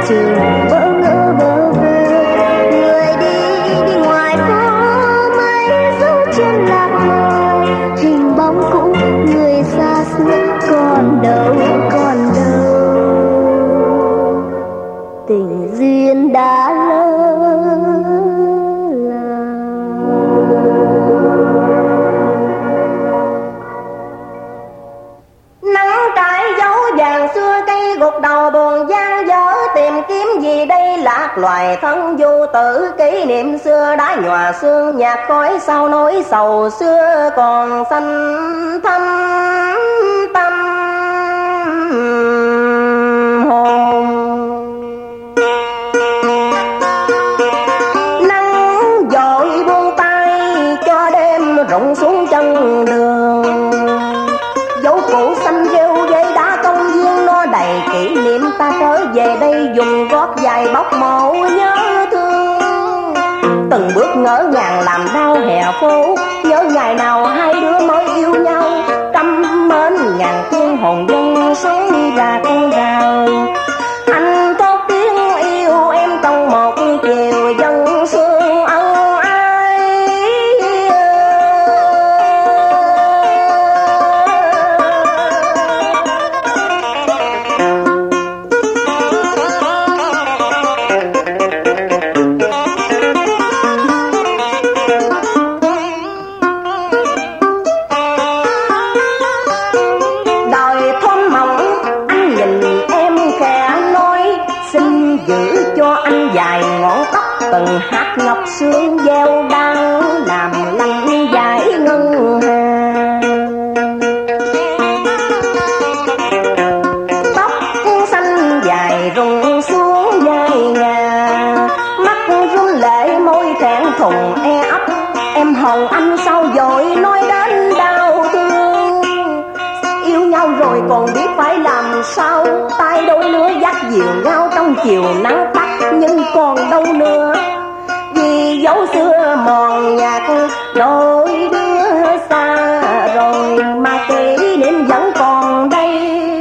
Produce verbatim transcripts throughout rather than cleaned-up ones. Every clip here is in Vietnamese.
trường bỡ ngỡ bơ vơ. Người đi đi ngoài phố mấy dấu chân lạc loài, hình bóng cũ người xa xưa còn đâu còn đâu. Tình duyên đã lỡ gục đầu buồn gian dở, tìm kiếm gì đây lạc loài thân du tử. Kỷ niệm xưa đã nhòa xương, nhạt khói sau nỗi sầu xưa còn xanh thăm tâm hồn. Nắng dội buông tay cho đêm rụng xuống chân đường, dấu cũ xanh rêu dây đá công viên nó đầy kỷ niệm. Ta trở về đây dùng gót dài bóc mộ nhớ thương, từng bước ngỡ ngàng làm đau hè phố. Nhớ ngày nào hai đứa mới yêu nhau, căm mến ngàn tiếng hồn dân sống ra con rào. Anh có tiếng yêu em trong một chiều dân sương ân ái. Từng hạt ngọc sương gieo đang làm lăn dài ngân hà. Tóc xanh dài rụng xuống vai ngà, mắt run lệ môi thẹn thùng e ấp. Em hầu anh sao dội nói đến đau thương, yêu nhau rồi còn biết phải làm sao. Tay đôi lứa dắt dìu nhau trong chiều nắng tắt, nhưng còn đâu nữa vì dấu xưa mòn nhạt. Đôi đứa xa rồi mà kỷ niệm vẫn còn đây.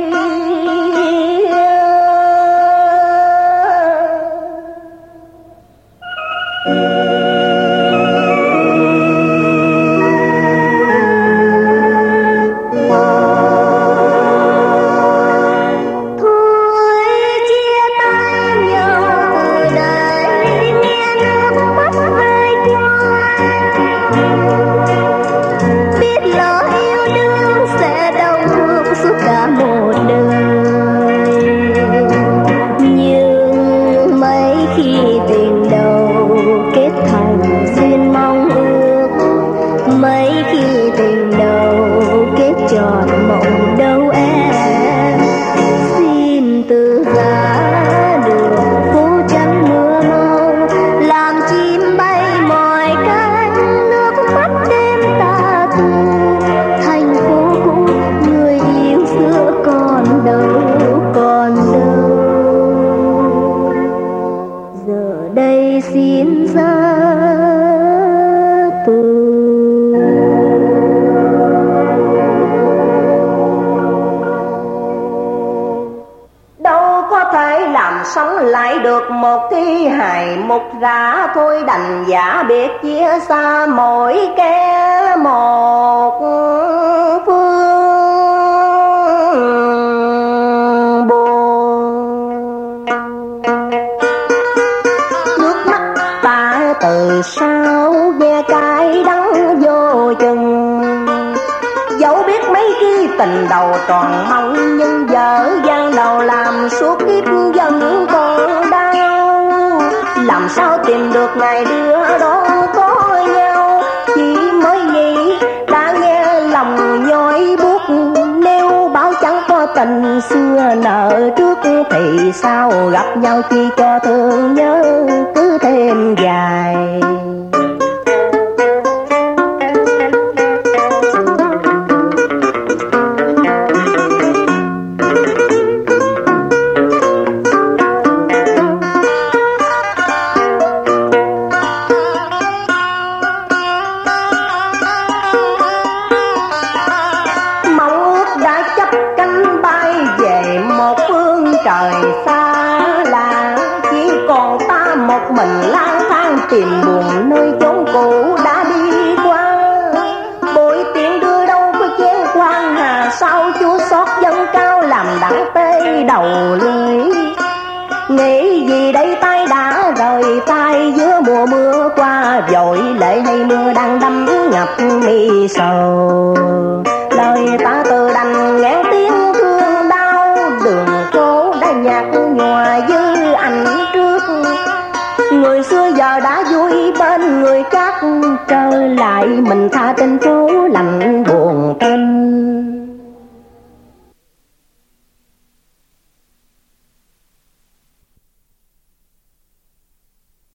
Sống lại được một thi hài mục rã, thôi đành giả biệt chia xa mỗi kẻ một phương buồn. Nước mắt ta từ sau nghe cay đắng vô chừng, dẫu biết mấy khi tình đầu tròn mong, nhưng giờ gian đầu làm suốt kiếp vẫn còn đau. Làm sao tìm được ngày đưa đó có nhau, chỉ mới nghĩ đã nghe lòng nhói buốt. Nếu báo chẳng có tình xưa nợ trước, thì sao gặp nhau chi cho thương nhớ cứ thêm dài. trời xa lạ, tìm buồn nơi chốn cũ đã đi qua. Bội tiện đưa đâu có chén quan hà, sao chúa xót dân cao làm đặng tê đầu lưỡi. Nghĩ gì đây tay đã rời tay giữa mùa mưa qua, vội lệ hay mưa đang đắm ngập mi sầu. Lời ta